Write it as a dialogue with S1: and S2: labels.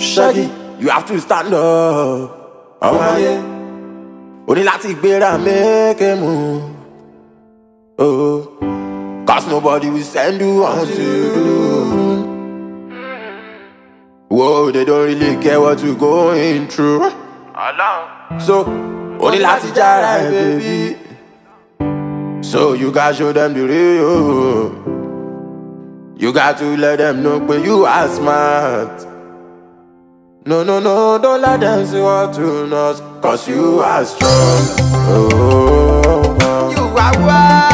S1: Shaggy, you have to stand up. Oh my yeah. Only láti gbéra make a move. Oh, cause nobody will send you until you do. Whoa, they don't really care what you're going through. So, only láti jara, baby. So you gotta show them the real. You got to let them know when you are smart. No, don't let them see what you know, cause you are strong. Oh, you are wild.